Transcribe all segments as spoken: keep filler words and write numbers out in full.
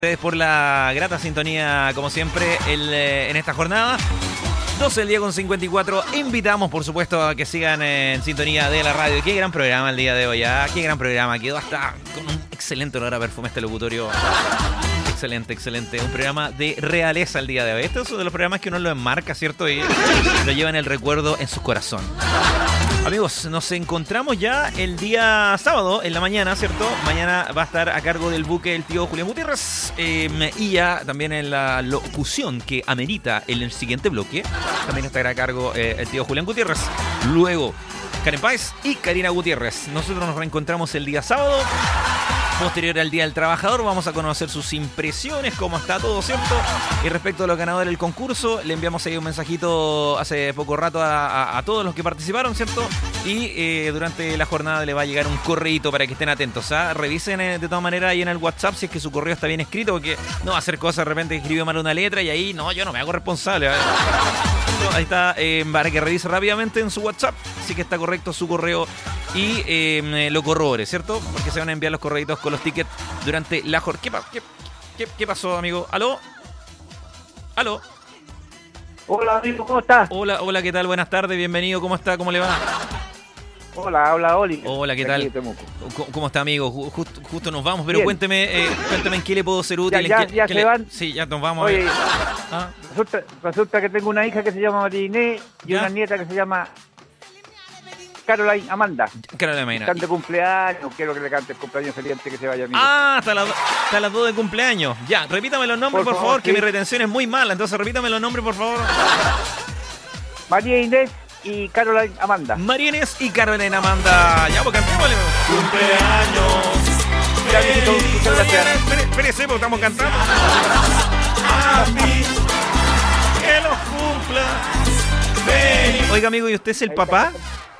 Ustedes por la grata sintonía, como siempre, el, eh, en esta jornada. doce del día con cincuenta y cuatro. Invitamos, por supuesto, a que sigan en sintonía de la radio. Qué gran programa el día de hoy, ¿ah? Qué gran programa. Quedó hasta con un excelente olor a perfume este locutorio. Excelente, excelente. Un programa de realeza el día de hoy. Este es uno de los programas que uno lo enmarca, ¿cierto? Y lo lleva en el recuerdo en su corazón. Amigos, nos encontramos ya el día sábado en la mañana, ¿cierto? Mañana va a estar a cargo del buque el tío Julián Gutiérrez eh, y ya también en la locución que amerita en el siguiente bloque también estará a cargo eh, el tío Julián Gutiérrez. Luego Karen Páez y Karina Gutiérrez. Nosotros nos reencontramos el día sábado. Posterior al Día del Trabajador vamos a conocer sus impresiones, cómo está todo, ¿cierto? Y respecto a los ganadores del concurso, le enviamos ahí un mensajito hace poco rato a, a, a todos los que participaron, ¿cierto? Y eh, durante la jornada le va a llegar un correíto para que estén atentos, ¿ah? Revisen eh, de todas maneras ahí en el WhatsApp si es que su correo está bien escrito, porque no va a hacer cosas de repente que escribió mal una letra y ahí, no, yo no me hago responsable, ¿eh? Ahí está, eh, para que revise rápidamente en su WhatsApp si que está correcto su correo y eh, lo corrobore, ¿cierto? Porque se van a enviar los correitos con los tickets durante la jornada. ¿Qué, pa qué, qué, ¿Qué pasó, amigo? ¿Aló? ¿Aló? Hola, amigo, ¿cómo estás? Hola, hola, ¿qué tal? Buenas tardes, bienvenido, ¿cómo está? ¿Cómo le va? Hola, habla Oli. Hola, ¿qué tal? ¿Cómo, ¿Cómo está, amigo? Justo, justo nos vamos, pero Bien. cuénteme, eh, cuénteme en qué le puedo ser útil. Ya, ya, en qué, ya qué se le... van. Sí, ya nos vamos. Oye, ¿Ah? resulta, resulta que tengo una hija que se llama María Inés y ¿Ya? una nieta que se llama Caroline Amanda. Carolina Maina. Cante cumpleaños, quiero que le cante el cumpleaños feliz antes que se vaya, amigo. Ah, hasta las hasta las dos de cumpleaños. Ya, repítame los nombres, por, Por favor, favor, que sí. mi retención es muy mala. Entonces, repítame los nombres, por favor. María Inés y Caroline Amanda. María Inés y Carolina Amanda. Ya, pues cantémosle. Cumpleaños. Ya, amiguito, muchas gracias. Espere- Espérese, porque estamos cantando. A mí, que los cumpla. Ven. Oiga, amigo, ¿y usted es el papá?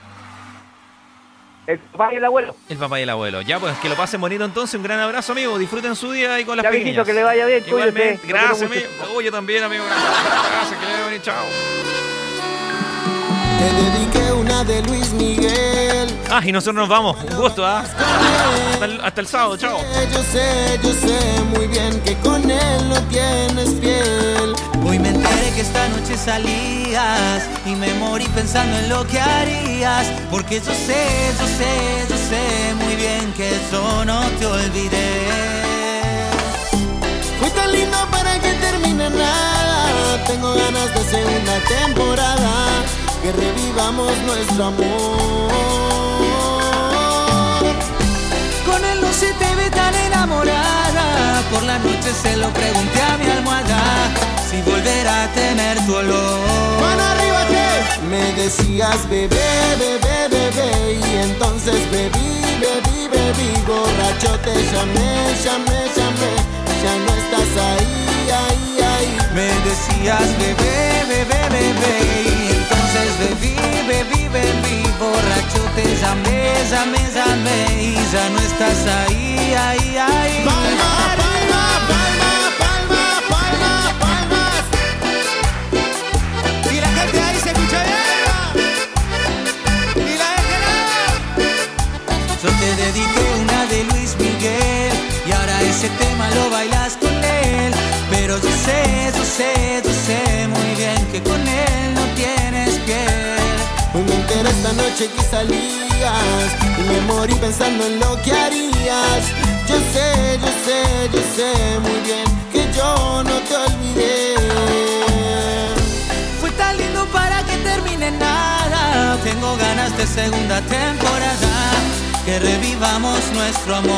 El papá y el abuelo. El papá y el abuelo. Ya, pues que lo pasen bonito entonces. Un gran abrazo, amigo. Disfruten su día ahí con las Ya, pequeñas. viejito, que le vaya bien. Igualmente. Cuídese. Gracias, Lo quiero amigo. mucho. Oh, yo también, amigo. Gracias. Gracias, que le vaya bien. Chao. Te dediqué una de Luis Miguel. Ah, y nosotros nos vamos. Un gusto, ¿ah? Hasta el, hasta el sábado. Chao. Yo sé, yo sé muy bien que con él no tienes piel. Hoy me enteré que esta noche salías y me morí pensando en lo que harías. Porque yo sé, yo sé, yo sé muy bien que yo no te olvidé. Fue tan lindo para que termine nada. Tengo ganas de segunda temporada. Que revivamos nuestro amor. Con él no se te ve tan enamorada. Por la noche se lo pregunté a mi almohada si volverá a tener tu olor. ¡Mano arriba, que! Me decías bebé, bebé, bebé. Y entonces bebí, bebí, bebí. Borracho te llamé, llamé, llamé. Ya no estás ahí, ahí, ahí. Me decías bebé, bebé, bebé. Y entonces bebí, bebí, bebí. Borracho te llamé, llamé, llamé. Y ya no estás ahí, ahí, ahí. Palma, palma, palma, palma, palma, palmas. Y la gente ahí se escucha bien. Y la gente no. Yo te dediqué una de Luis Miguel y ahora ese tema lo bailas con él. Pero yo sé, yo sé, yo sé muy bien que con él no tienes piel. Hoy me enteré esta noche que salías y me morí pensando en lo que harías. Yo sé, yo sé, yo sé muy bien que yo no te olvidé. Fue tan lindo para que termine nada. Tengo ganas de segunda temporada. Que revivamos nuestro amor.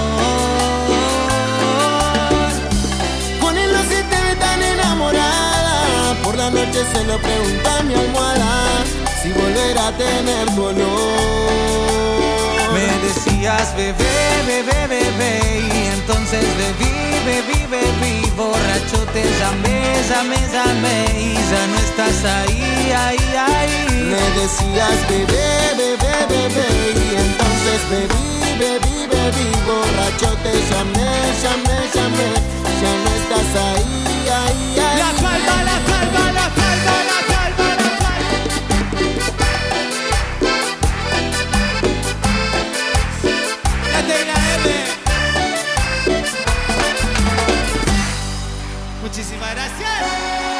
Con él no se te ve tan enamorada. Por la noche se lo pregunté a mi almohada si volverá a tener tu olor. Me decías bebé, bebé, bebé. Y entonces bebí, bebí, bebí. Borracho te llamé, llamé, llamé. Y ya no estás ahí, ahí, ahí. Me decías bebé, bebé, bebé. Y entonces bebí, bebí, bebí. Borracho te llamé, llamé, llamé. Ya no estás ahí, ahí, ahí. La calma, la calma, la calma, la calma, la calma. La T y la M. dice.